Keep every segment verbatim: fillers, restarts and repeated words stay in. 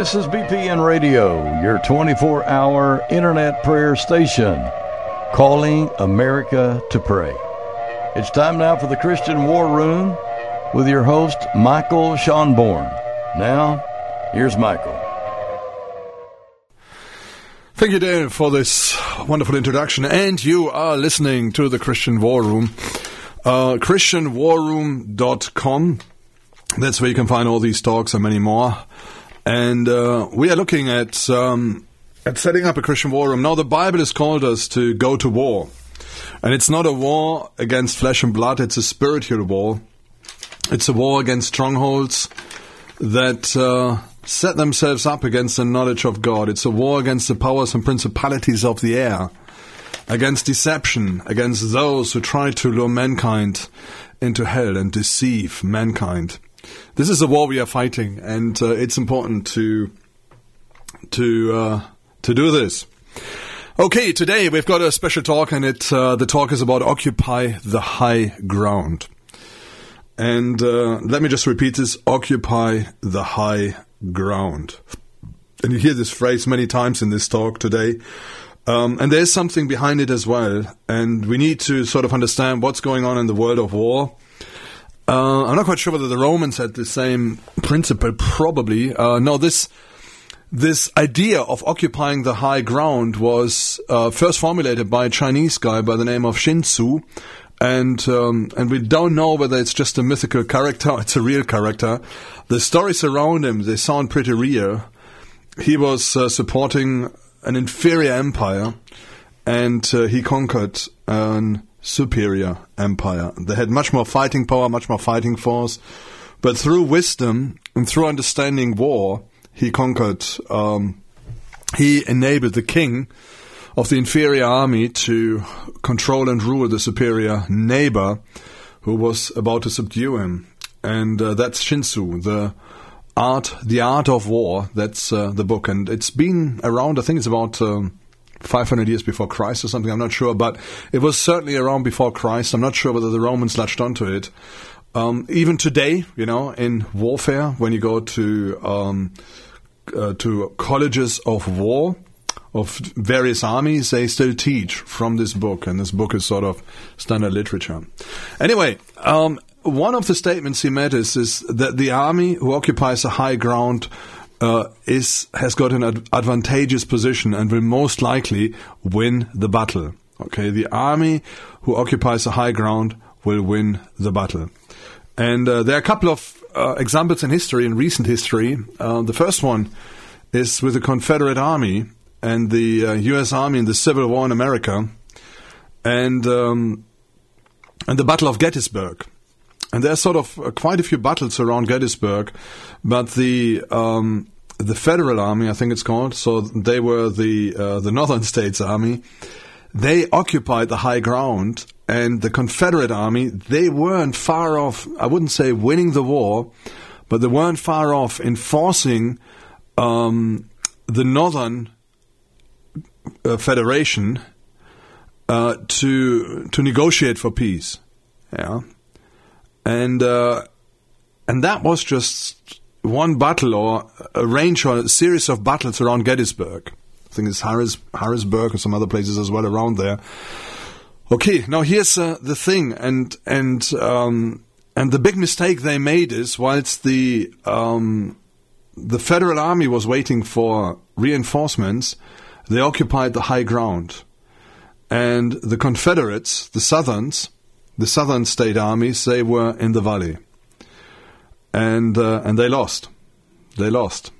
This is B P N Radio, your twenty-four hour internet prayer station, calling America to pray. It's time now for the Christian War Room with your host, Michael Schonborn. Now, here's Michael. Thank you, Dale, for this wonderful introduction. And you are listening to the Christian War Room, uh, christian war room dot com. That's where you can find all these talks and many more. And uh, we are looking at um, at setting up a Christian war room. Now, the Bible has called us to go to war. And it's not a war against flesh and blood. It's a spiritual war. It's a war against strongholds that uh, set themselves up against the knowledge of God. It's a war against the powers and principalities of the air, against deception, against those who try to lure mankind into hell and deceive mankind. This is a war we are fighting, and uh, it's important to to uh, to do this. Okay, today we've got a special talk, and it uh, the talk is about Occupy the High Ground. And uh, let me just repeat this: Occupy the high ground. And you hear this phrase many times in this talk today. Um, and there's something behind it as well. And we need to sort of understand what's going on in the world of war. Uh, I'm not quite sure whether the Romans had the same principle, probably. Uh, no, this this idea of occupying the high ground was uh, first formulated by a Chinese guy by the name of Sun Tzu. And um, and we don't know whether it's just a mythical character or it's a real character. The stories around him, they sound pretty real. He was uh, supporting an inferior empire, and uh, he conquered an superior empire. They had much more fighting power, much more fighting force, but through wisdom and through understanding war, he conquered, um, he enabled the king of the inferior army to control and rule the superior neighbor who was about to subdue him. And uh, that's Sun Tzu, the art, the art of war. That's uh, the book, and it's been around. I think it's about um, five hundred years before Christ or something. I'm not sure, but it was certainly around before Christ. I'm not sure whether the Romans latched onto it. Um, even today, you know, in warfare, when you go to um, uh, to colleges of war of various armies, they still teach from this book, and this book is sort of standard literature. Anyway, um, one of the statements he made is, is that the army who occupies a high ground uh, is has got an ad- advantageous position and will most likely win the battle. Okay, the army who occupies a high ground will win the battle. And uh, there are a couple of uh, examples in history, in recent history. Uh, the first one is with the Confederate Army and the uh, U S Army in the Civil War in America, and um, and the Battle of Gettysburg. And there are sort of uh, quite a few battles around Gettysburg, but the um, the Federal Army, I think it's called, so they were the uh, the Northern States Army. They occupied the high ground, and the Confederate Army, they weren't far off. I wouldn't say winning the war, but they weren't far off in forcing um, the Northern Uh, Federation uh, to to negotiate for peace, yeah, and uh, and that was just one battle or a range or a series of battles around Gettysburg. I think it's Harris, Harrisburg or some other places as well around there. Okay, now here's uh, the thing, and and um, and the big mistake they made is, whilst the um, the Federal Army was waiting for reinforcements, they occupied the high ground. And the Confederates, the Southerns, the Southern state armies, they were in the valley. And uh, and they lost. They lost.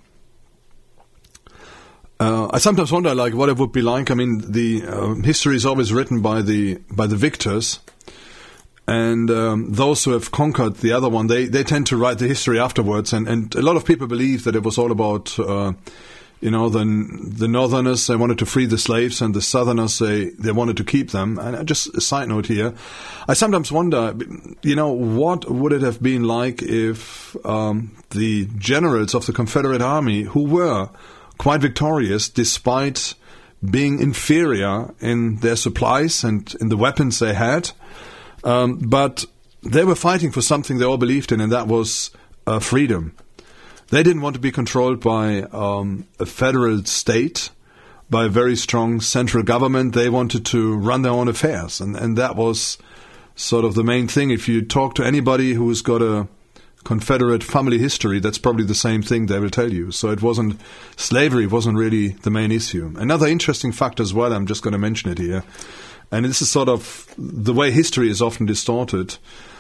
Uh, I sometimes wonder, like, what it would be like. I mean, the uh, history is always written by the by the victors. And um, those who have conquered the other one, they, they tend to write the history afterwards. And, and a lot of people believe that it was all about... Uh, You know, the the Northerners, they wanted to free the slaves, and the Southerners, they, they wanted to keep them. And just a side note here, I sometimes wonder, you know, what would it have been like if um, the generals of the Confederate Army, who were quite victorious despite being inferior in their supplies and in the weapons they had, um, but they were fighting for something they all believed in, and that was uh, freedom. They didn't want to be controlled by um, a federal state, by a very strong central government. They wanted to run their own affairs, and, and that was sort of the main thing. If you talk to anybody who's got a Confederate family history, that's probably the same thing they will tell you. So it wasn't, slavery wasn't really the main issue. Another interesting fact as well, I'm just going to mention it here, and this is sort of the way history is often distorted.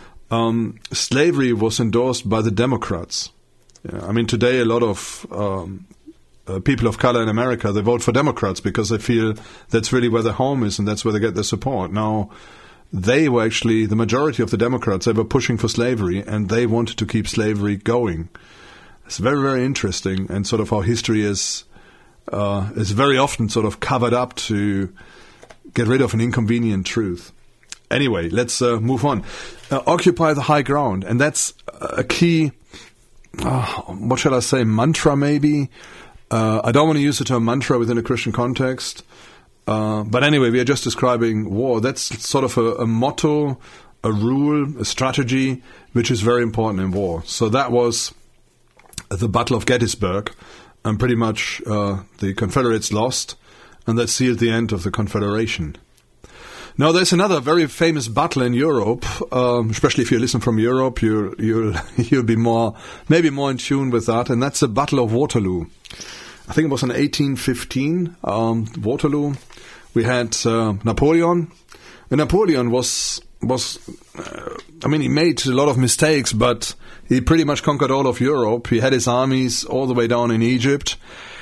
Um, slavery was endorsed by the Democrats. Yeah, I mean, today a lot of um, uh, people of color in America, they vote for Democrats because they feel that's really where their home is and that's where they get their support. Now, they were actually, the majority of the Democrats, they were pushing for slavery, and they wanted to keep slavery going. It's very, very interesting, and sort of how history is uh, is very often sort of covered up to get rid of an inconvenient truth. Anyway, let's uh, move on. Uh, occupy the high ground, and that's a key, uh, what shall I say, mantra maybe? Uh, I don't want to use the term mantra within a Christian context. Uh, but anyway, we are just describing war. That's sort of a, a motto, a rule, a strategy, which is very important in war. So that was the Battle of Gettysburg, and pretty much uh, the Confederates lost, and that sealed the end of the Confederation. Now, there's another very famous battle in Europe, um, especially if you listen from Europe, you, you'll, you'll be more, maybe more in tune with that, and that's the Battle of Waterloo. I think it was in eighteen fifteen, um, Waterloo. We had uh, Napoleon. And Napoleon was, was uh, I mean, he made a lot of mistakes, but he pretty much conquered all of Europe. He had his armies all the way down in Egypt.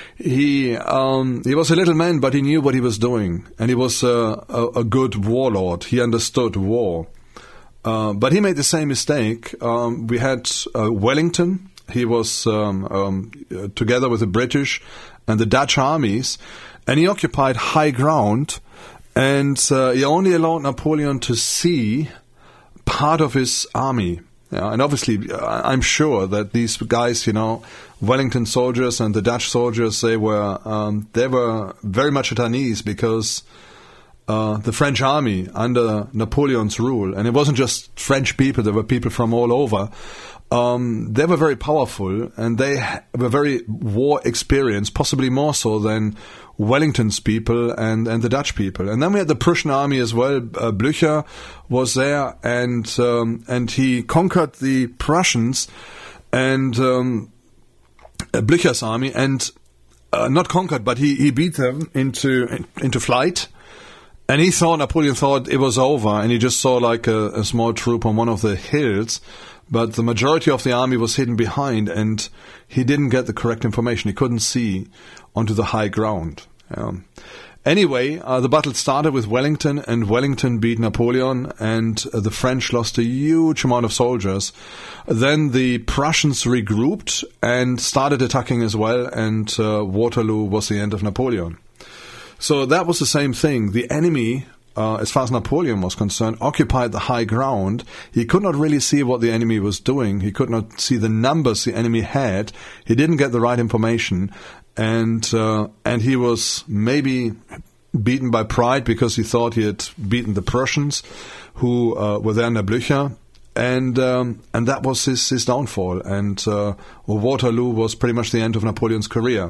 He um, he was a little man, but he knew what he was doing. And he was uh, a, a good warlord. He understood war. Uh, but he made the same mistake. Um, we had uh, Wellington. He was um, um, uh, together with the British and the Dutch armies, and he occupied high ground, and uh, he only allowed Napoleon to see part of his army. Yeah, and obviously, I'm sure that these guys, you know, Wellington soldiers and the Dutch soldiers, they were um, they were very much at unease because uh, the French army under Napoleon's rule, and it wasn't just French people; there were people from all over. Um, they were very powerful, and they were very war experienced, possibly more so than Wellington's people and, and the Dutch people. And then we had the Prussian army as well. Uh, Blücher was there, and um, and he conquered the Prussians and um, uh, Blücher's army, and uh, not conquered, but he, he beat them into in, into flight. And he thought, Napoleon thought it was over, and he just saw like a, a small troop on one of the hills. But the majority of the army was hidden behind, and he didn't get the correct information. He couldn't see onto the high ground. Um, anyway, uh, the battle started with Wellington, and Wellington beat Napoleon, and uh, the French lost a huge amount of soldiers. Then the Prussians regrouped and started attacking as well, and uh, Waterloo was the end of Napoleon. So that was the same thing. The enemy, Uh, as far as Napoleon was concerned, occupied the high ground. He could not really see what the enemy was doing. He could not see the numbers the enemy had. He didn't get the right information. And uh, and he was maybe beaten by pride because he thought he had beaten the Prussians, who uh, were there under Blücher. And um, and that was his, his downfall. And uh, Waterloo was pretty much the end of Napoleon's career.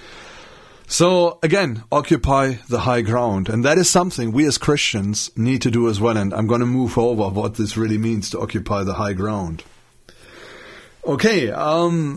So, again, occupy the high ground. And that is something we as Christians need to do as well. And I'm going to move over what this really means to occupy the high ground. Okay, um,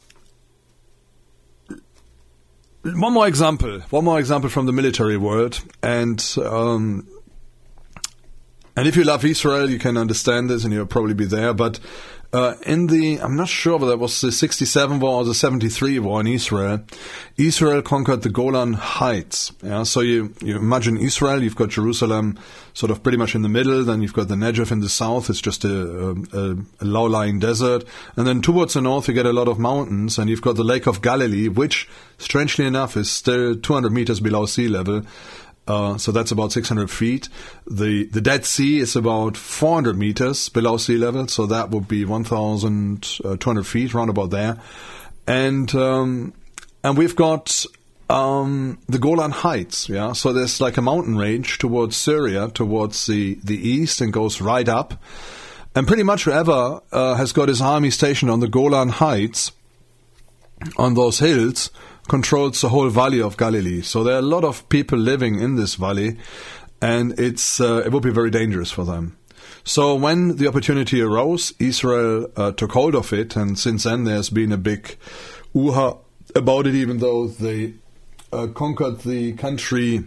one more example. One more example from the military world. And um, and if you love Israel, you can understand this and you'll probably be there. But Uh, in the, I'm not sure whether it was the sixty-seven war or the seventy-three war in Israel, Israel conquered the Golan Heights. Yeah, so you, you imagine Israel, you've got Jerusalem sort of pretty much in the middle, then you've got the Negev in the south, it's just a, a, a low-lying desert, and then towards the north you get a lot of mountains, and you've got the Lake of Galilee, which, strangely enough, is still two hundred meters below sea level. Uh, so that's about six hundred feet. The the Dead Sea is about four hundred meters below sea level, so that would be one thousand two hundred feet, round about there. And um, and we've got um, the Golan Heights, yeah. So there's like a mountain range towards Syria, towards the, the east, and goes right up. And pretty much whoever uh, has got his army stationed on the Golan Heights, on those hills controls the whole valley of Galilee. So there are a lot of people living in this valley, and it's uh, it would be very dangerous for them. So when the opportunity arose, Israel uh, took hold of it, and since then there's been a big ooha about it, even though they uh, conquered the country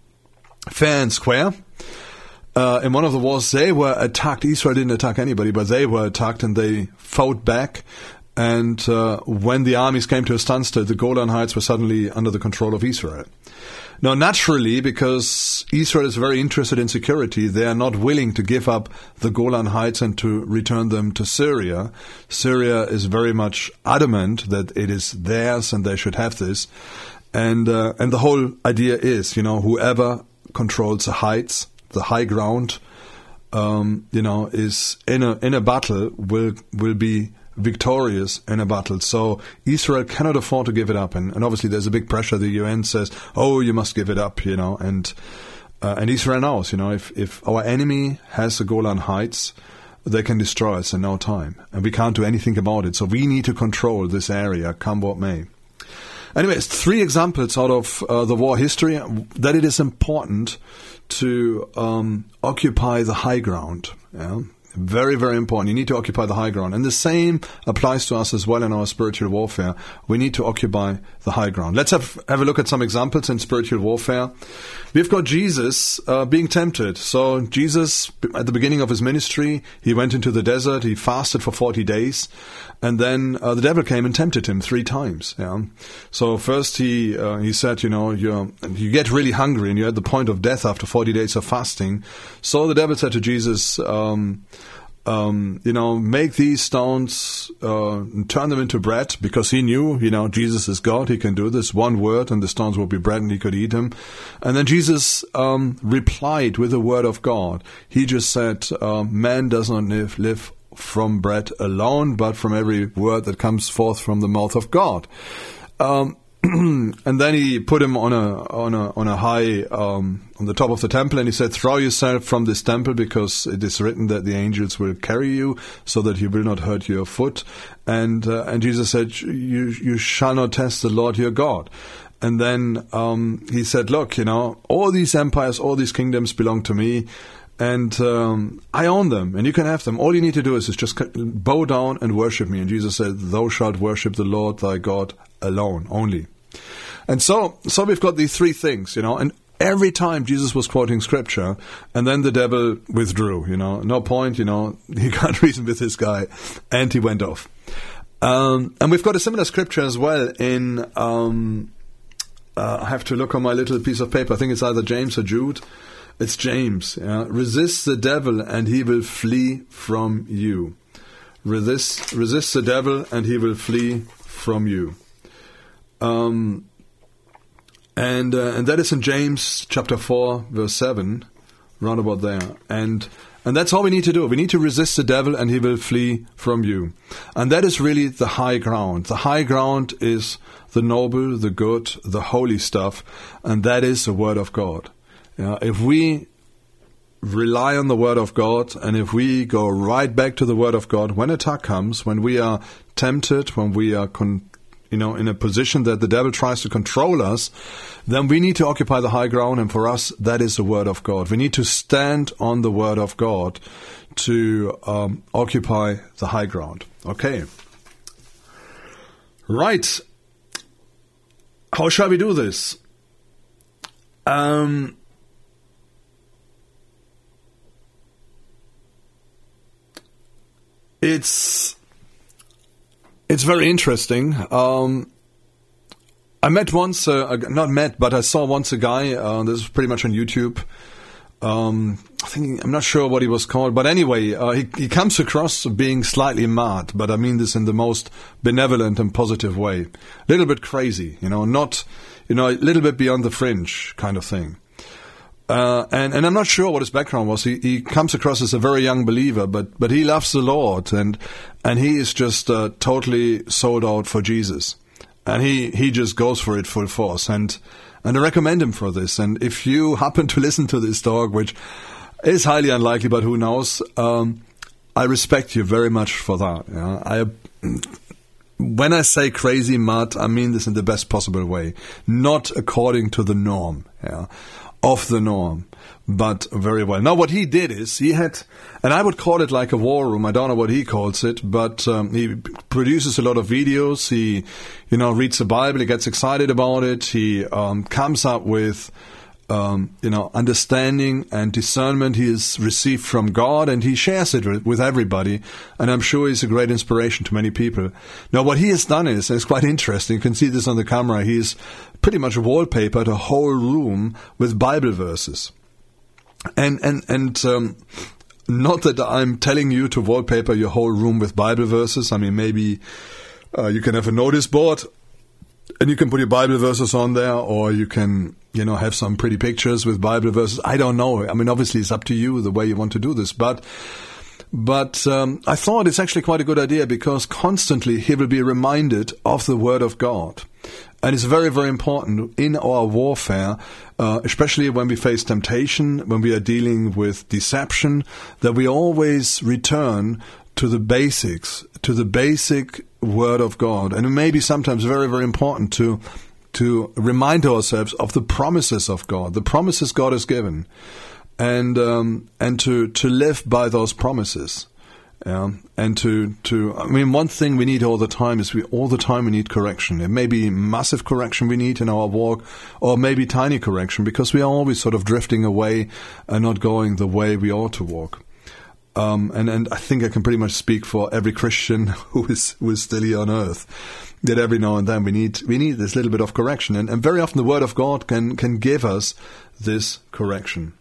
fair and square. Uh, in one of the wars, they were attacked. Israel didn't attack anybody, but they were attacked, and they fought back. And uh, when the armies came to a standstill, the Golan Heights were suddenly under the control of Israel. Now, naturally, because Israel is very interested in security, they are not willing to give up the Golan Heights and to return them to Syria. Syria is very much adamant that it is theirs and they should have this. And uh, and the whole idea is, you know, whoever controls the heights, the high ground, um, you know, is in a in a battle will will be victorious in a battle. So Israel cannot afford to give it up, and, and obviously there's a big pressure. The U N says, "Oh, you must give it up," you know, and uh, and Israel knows, you know, if if our enemy has the Golan Heights, they can destroy us in no time, and we can't do anything about it. So we need to control this area, come what may. Anyways, three examples out of uh, the war history that it is important to um, occupy the high ground. Yeah? Very, very important. You need to occupy the high ground. And the same applies to us as well in our spiritual warfare. We need to occupy the high ground. Let's have, have a look at some examples in spiritual warfare. We've got Jesus uh, being tempted. So Jesus, at the beginning of his ministry, he went into the desert, he fasted for forty days, and then uh, the devil came and tempted him three times. Yeah. So first he uh, he said, you know, you you get really hungry and you're at the point of death after forty days of fasting. So the devil said to Jesus, um, Um, you know, make these stones, uh, and turn them into bread, because he knew, you know, Jesus is God, he can do this, one word, and the stones will be bread and he could eat them. And then Jesus um, replied with the word of God. He just said, uh, man does not live, live from bread alone, but from every word that comes forth from the mouth of God. Um, and then he put him on a on a on a high um, on the top of the temple, and he said, "Throw yourself from this temple, because it is written that the angels will carry you, so that you will not hurt your foot." And uh, and Jesus said, "You you shall not test the Lord your God." And then um, he said, "Look, you know, all these empires, all these kingdoms belong to me, and um, I own them, and you can have them. All you need to do is, is just bow down and worship me." And Jesus said, "Thou shalt worship the Lord thy God alone, only." And so, so we've got these three things, you know, and every time Jesus was quoting scripture, and then the devil withdrew, you know, no point, you know, he can't reason with this guy, and he went off. Um, and we've got a similar scripture as well in, um, uh, I have to look on my little piece of paper, I think it's either James or Jude. It's James. Yeah? Resist the devil and he will flee from you. Resist, resist the devil and he will flee from you. Um, and uh, and that is in James chapter four, verse seven, round about there. And and that's all we need to do. We need to resist the devil and he will flee from you. And that is really the high ground. The high ground is the noble, the good, the holy stuff, and that is the Word of God. Yeah, if we rely on the Word of God, and if we go right back to the Word of God, when attack comes, when we are tempted, when we are con- you know, in a position that the devil tries to control us, then we need to occupy the high ground, and for us, that is the Word of God. We need to stand on the Word of God to um, occupy the high ground. Okay. Right. How shall we do this? Um... It's it's very interesting. Um, I met once, uh, not met, but I saw once a guy. Uh, this is pretty much on YouTube. Um, I think I'm not sure what he was called, but anyway, uh, he he comes across being slightly mad. But I mean this in the most benevolent and positive way. A little bit crazy, you know, not you know, a little bit beyond the fringe kind of thing. Uh, and, and I'm not sure what his background was. He, he comes across as a very young believer, but, but he loves the Lord, and, and he is just, uh, totally sold out for Jesus. And he, he just goes for it full force. And, and I recommend him for this. And if you happen to listen to this talk, which is highly unlikely, but who knows, um, I respect you very much for that. Yeah? I, when I say crazy mad, I mean this in the best possible way. Not according to the norm, yeah, of the norm, but very well. Now, what he did is he had, and I would call it like a war room. I don't know what he calls it, but um, he produces a lot of videos. He, you know, reads the Bible. He gets excited about it. He um, comes up with Um, you know, understanding and discernment he has received from God, and he shares it with, with everybody. And I'm sure he's a great inspiration to many people. Now, what he has done is, and it's quite interesting, you can see this on the camera, he's pretty much wallpapered a whole room with Bible verses. And, and, and, um, not that I'm telling you to wallpaper your whole room with Bible verses. I mean, maybe, uh, you can have a notice board and you can put your Bible verses on there, or you can, you know, have some pretty pictures with Bible verses. I don't know. I mean, obviously it's up to you the way you want to do this. But but um, I thought it's actually quite a good idea, because constantly he will be reminded of the Word of God. And it's very, very important in our warfare, uh, especially when we face temptation, when we are dealing with deception, that we always return to the basics, to the basic Word of God. And it may be sometimes very, very important to to remind ourselves of the promises of God, the promises God has given, and um, and to, to live by those promises. Yeah, and to, to, I mean, one thing we need all the time is we, all the time we need correction. It may be massive correction we need in our walk, or maybe tiny correction, because we are always sort of drifting away and not going the way we ought to walk. Um, and, and I think I can pretty much speak for every Christian who is, who is still here on earth, that every now and then we need, we need this little bit of correction. And, and very often the Word of God can, can give us this correction.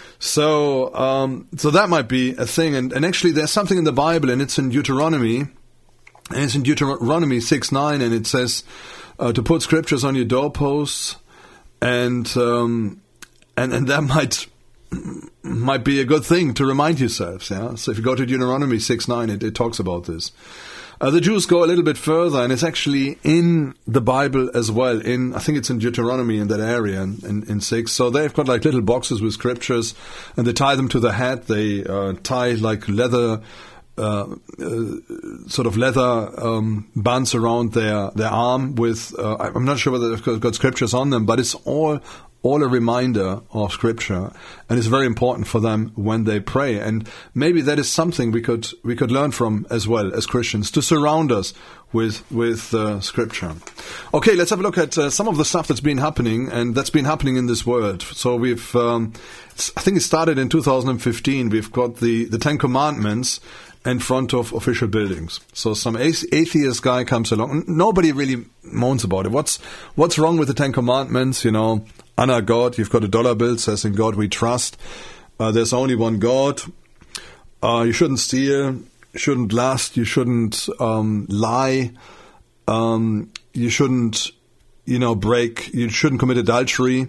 So, um, so that might be a thing. And, and actually there's something in the Bible, and it's in Deuteronomy, and it's in Deuteronomy six nine, and it says, uh, to put scriptures on your doorposts, and, um, and, and that might, might be a good thing to remind yourselves, yeah? So if you go to Deuteronomy six nine, it, it talks about this. Uh, the Jews go a little bit further, and it's actually in the Bible as well. In I think it's in Deuteronomy, in that area, in, in, in six. So they've got like little boxes with scriptures, and they tie them to the head. They uh, tie like leather, uh, uh, sort of leather um, bands around their, their arm with, uh, I'm not sure whether they've got scriptures on them, but it's all all a reminder of Scripture, and it's very important for them when they pray. And maybe that is something we could we could learn from as well as Christians, to surround us with with uh, Scripture. Okay, let's have a look at uh, some of the stuff that's been happening, and that's been happening in this world. So we've, um, I think it started in two thousand fifteen. We've got the the Ten Commandments in front of official buildings. So some atheist guy comes along. Nobody really moans about it. What's what's wrong with the Ten Commandments? You know, honor God. You've got a dollar bill, says in God we trust. Uh, there's only one God. Uh, you shouldn't steal. You shouldn't lust. You shouldn't um, lie. Um, you shouldn't, you know, break. You shouldn't commit adultery.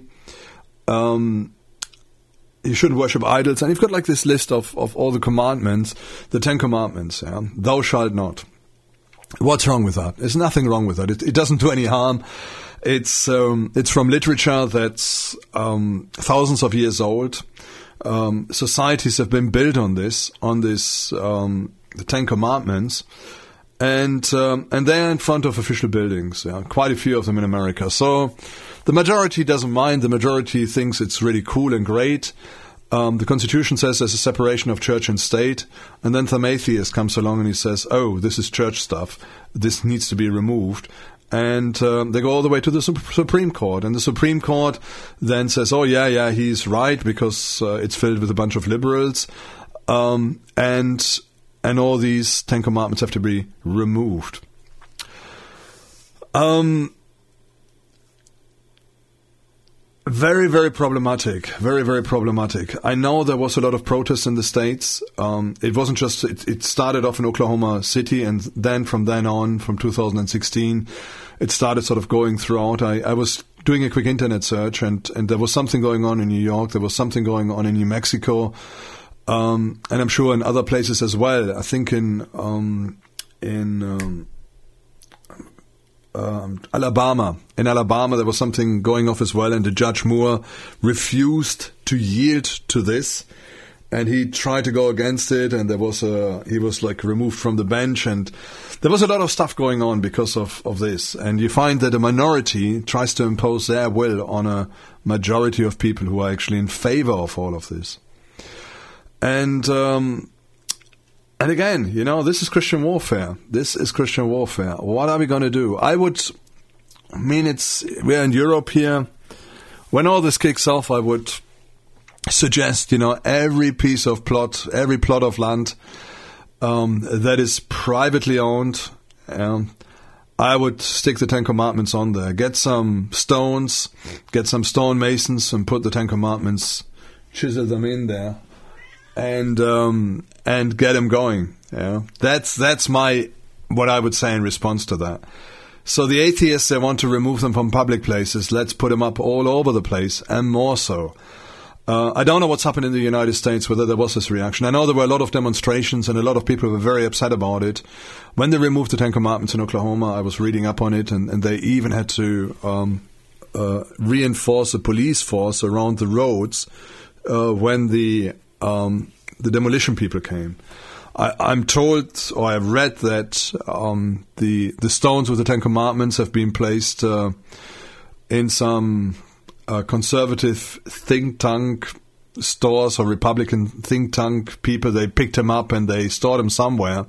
Um, You shouldn't worship idols. And you've got like this list of, of all the commandments, the Ten Commandments. Yeah? Thou shalt not. What's wrong with that? There's nothing wrong with that. It, it doesn't do any harm. It's um, it's from literature that's um, thousands of years old. Um, societies have been built on this, on this, um, the Ten Commandments. And um, and they're in front of official buildings. Yeah? Quite a few of them in America. So the majority doesn't mind. The majority thinks it's really cool and great. Um, the Constitution says there's a separation of church and state. And then some atheist comes along and he says, oh, this is church stuff. This needs to be removed. And um, they go all the way to the Supreme Court. And the Supreme Court then says, oh, yeah, yeah, he's right, because uh, it's filled with a bunch of liberals. Um, and... And all these Ten Commandments have to be removed. Um, very, very problematic. Very, very problematic. I know there was a lot of protests in the States. Um, it wasn't just, it, it started off in Oklahoma City, and then from then on, from two thousand sixteen, it started sort of going throughout. I, I was doing a quick internet search, and, and there was something going on in New York. There was something going on in New Mexico. Um, and I'm sure in other places as well. I think in um, in um, um, Alabama, in Alabama there was something going off as well, and the Judge Moore refused to yield to this, and he tried to go against it, and there was a, he was like removed from the bench, and there was a lot of stuff going on because of, of this. And you find that a minority tries to impose their will on a majority of people who are actually in favor of all of this. And, um, and again, you know, this is Christian warfare. This is Christian warfare. What are we going to do? I would, I mean, it's, we're in Europe here. When all this kicks off, I would suggest, you know, every piece of plot, every plot of land um, that is privately owned, um, I would stick the Ten Commandments on there. Get some stones, get some stone masons, and put the Ten Commandments, chisel them in there, and um, and get them going. Yeah, that's that's my what I would say in response to that. So the atheists, they want to remove them from public places. Let's put them up all over the place, and more so. Uh, I don't know what's happened in the United States, whether there was this reaction. I know there were a lot of demonstrations and a lot of people were very upset about it. When they removed the Ten Commandments in Oklahoma, I was reading up on it, and, and they even had to um, uh, reinforce a police force around the roads uh, when the um, the demolition people came. I, I'm told, or I've read that um, the the stones with the Ten Commandments have been placed uh, in some uh, conservative think tank stores or Republican think tank people. They picked them up and they stored them somewhere.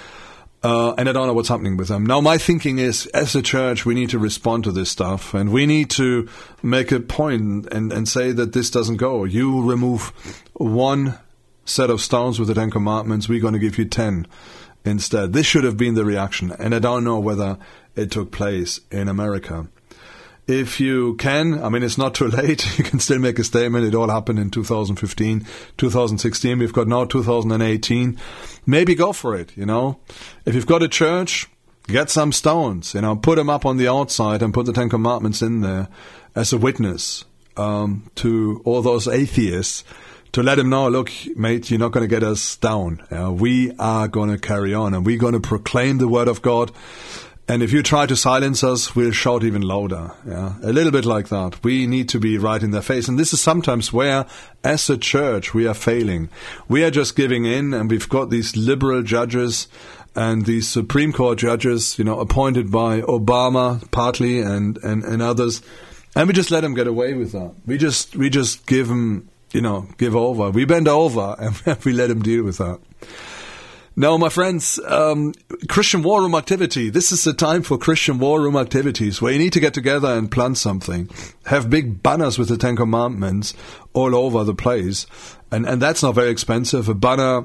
Uh, and I don't know what's happening with them. Now, my thinking is, as a church, we need to respond to this stuff, and we need to make a point and, and say that this doesn't go. You remove one set of stones with the Ten Commandments, we're going to give you ten instead. This should have been the reaction, and I don't know whether it took place in America. If you can, I mean, it's not too late. You can still make a statement. It all happened in two thousand fifteen, two thousand sixteen. We've got now two thousand eighteen. Maybe go for it, you know. If you've got a church, get some stones, you know, put them up on the outside and put the Ten Commandments in there as a witness um, to all those atheists, to let them know, look, mate, you're not going to get us down. Uh, we are going to carry on, and we're going to proclaim the word of God. And if you try to silence us, we'll shout even louder. Yeah, a little bit like that. We need to be right in their face. And this is sometimes where, as a church, we are failing. We are just giving in, and we've got these liberal judges and these Supreme Court judges, you know, appointed by Obama partly and, and, and others. And we just let them get away with that. We just, we just give them, you know, give over. We bend over and we let them deal with that. Now, my friends, um, Christian War Room activity. This is the time for Christian War Room activities where you need to get together and plan something. Have big banners with the Ten Commandments all over the place. And, and that's not very expensive. A banner,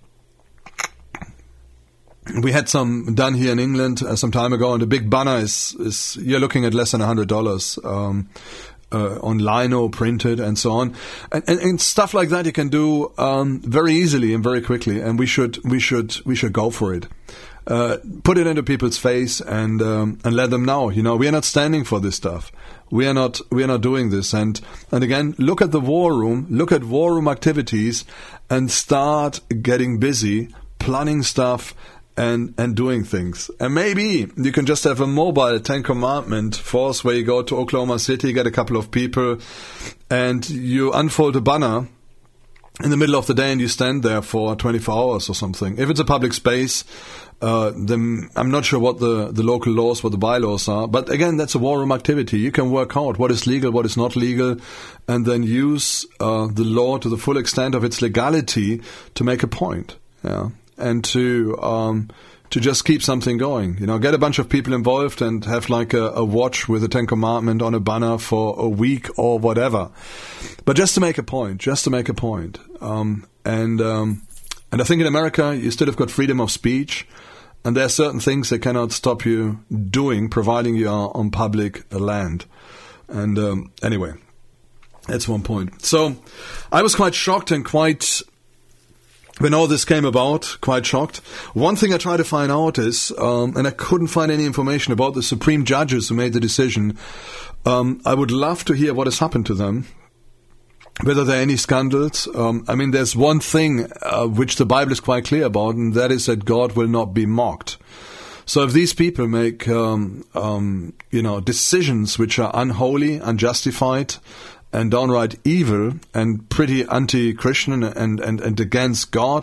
we had some done here in England uh, some time ago, and a big banner is, is you're looking at less than one hundred dollars. Um, Uh, on lino printed and so on, and, and, and stuff like that you can do um, very easily and very quickly, and we should we should we should go for it. Uh, put it into people's face and um, and let them know. You know, we are not standing for this stuff. We are not we are not doing this. And and again, look at the war room. Look at war room activities, and start getting busy planning stuff. And, and doing things. And maybe you can just have a mobile Ten Commandment force where you go to Oklahoma City, get a couple of people, and you unfold a banner in the middle of the day and you stand there for twenty-four hours or something. If it's a public space, uh, then I'm not sure what the, the local laws, what the bylaws are. But again, that's a war room activity. You can work out what is legal, what is not legal, and then use uh, the law to the full extent of its legality to make a point. Yeah. And to um, to just keep something going, you know, get a bunch of people involved and have like a, a watch with the Ten Commandment on a banner for a week or whatever. But just to make a point, just to make a point. Um, and um, and I think in America you still have got freedom of speech, and there are certain things they cannot stop you doing, providing you are on public land. And um, anyway, that's one point. So I was quite shocked and quite. When all this came about, quite shocked. One thing I tried to find out is, um, and I couldn't find any information about the Supreme Judges who made the decision. Um, I would love to hear what has happened to them, whether there are any scandals. Um, I mean, there's one thing uh, which the Bible is quite clear about, and that is that God will not be mocked. So if these people make, um, um, you know, decisions which are unholy, unjustified, and downright evil and pretty anti-Christian and, and, and against God,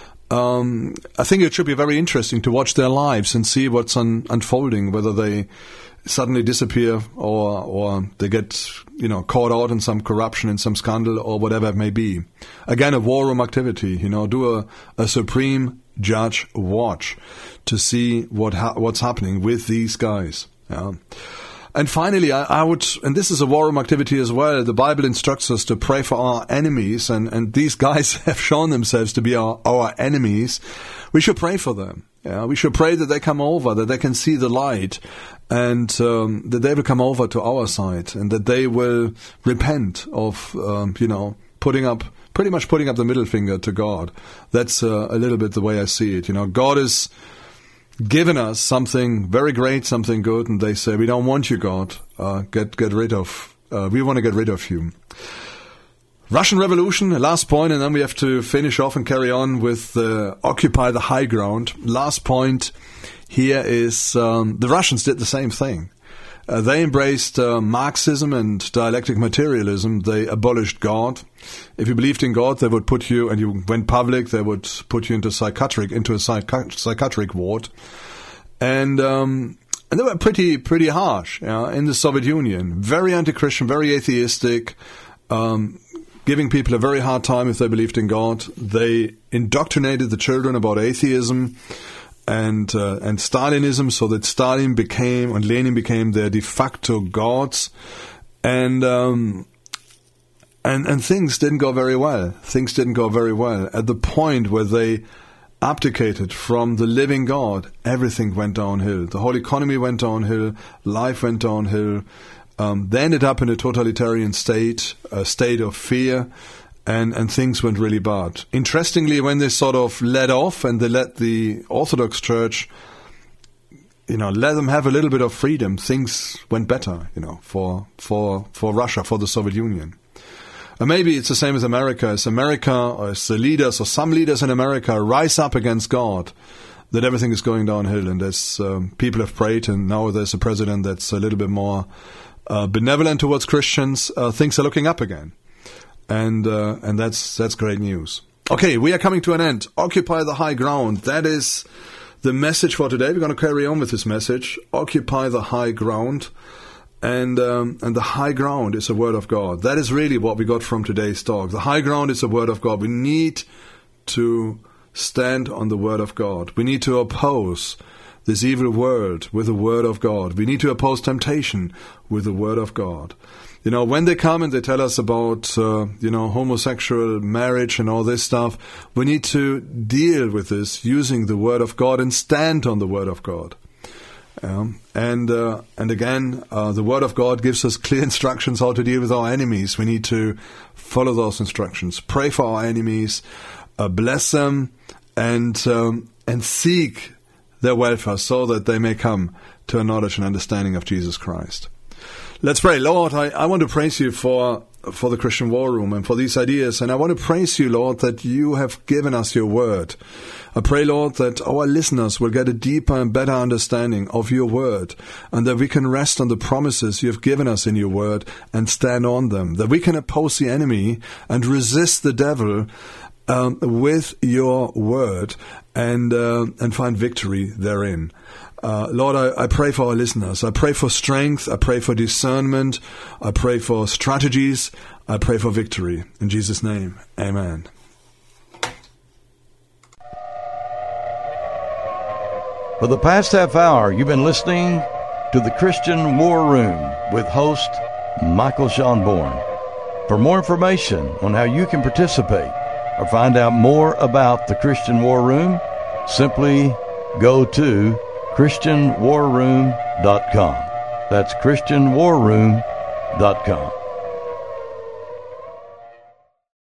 um, I think it should be very interesting to watch their lives and see what's un- unfolding, whether they suddenly disappear or or they get, you know, caught out in some corruption, in some scandal or whatever it may be. Again, a war room activity, you know, do a, a supreme judge watch to see what ha- what's happening with these guys. Yeah. And finally, I, I would, and this is a war room activity as well, the Bible instructs us to pray for our enemies, and, and these guys have shown themselves to be our, our enemies. We should pray for them. Yeah, we should pray that they come over, that they can see the light, and um, that they will come over to our side, and that they will repent of, um, you know, putting up, pretty much putting up the middle finger to God. That's uh, a little bit the way I see it. You know, God is given us something very great, something good, and they say, we don't want you, God. Uh, get get rid of, uh, we want to get rid of you. Russian Revolution, last point, and then we have to finish off and carry on with uh, Occupy the High Ground. Last point here is um, the Russians did the same thing. Uh, they embraced uh, Marxism and dialectic materialism. They abolished God. If you believed in God, they would put you, and you went public, they would put you into psychiatric, into a psych- psychiatric ward. And um, and they were pretty pretty harsh, you know, in the Soviet Union. Very anti-Christian, very atheistic, um, giving people a very hard time if they believed in God. They indoctrinated the children about atheism and uh, and Stalinism, so that Stalin became and Lenin became their de facto gods, and um, and and things didn't go very well. Things didn't go very well at the point where they abdicated from the living God. Everything went downhill. The whole economy went downhill. Life went downhill. Um, they ended up in a totalitarian state, a state of fear. And, and things went really bad. Interestingly, when they sort of let off and they let the Orthodox Church, you know, let them have a little bit of freedom, things went better, you know, for for for Russia, for the Soviet Union. And maybe it's the same as America. As America, or as the leaders, or some leaders in America rise up against God, that everything is going downhill. And as um, people have prayed, and now there's a president that's a little bit more uh, benevolent towards Christians, uh, things are looking up again. And uh, and that's that's great news. Okay, we are coming to an end. Occupy the high ground. That is the message for today. We're going to carry on with this message. Occupy the high ground. And um, and the high ground is the Word of God. That is really what we got from today's talk. The high ground is the Word of God. We need to stand on the Word of God. We need to oppose this evil world with the Word of God. We need to oppose temptation with the Word of God. You know, when they come and they tell us about, uh, you know, homosexual marriage and all this stuff, we need to deal with this using the Word of God and stand on the Word of God. Um, and uh, and again, uh, the Word of God gives us clear instructions how to deal with our enemies. We need to follow those instructions. Pray for our enemies, uh, bless them, and um, and seek their welfare so that they may come to a knowledge and understanding of Jesus Christ. Let's pray. Lord, I, I want to praise you for for the Christian War Room and for these ideas. And I want to praise you, Lord, that you have given us your word. I pray, Lord, that our listeners will get a deeper and better understanding of your word, and that we can rest on the promises you have given us in your word and stand on them, that we can oppose the enemy and resist the devil um, with your word and uh, and find victory therein. Uh, Lord, I, I pray for our listeners. I pray for strength. I pray for discernment. I pray for strategies. I pray for victory. In Jesus' name, amen. For the past half hour, you've been listening to the Christian War Room with host Michael Schonborn. For more information on how you can participate or find out more about the Christian War Room, simply go to Christian War Room dot com. That's Christian War Room dot com.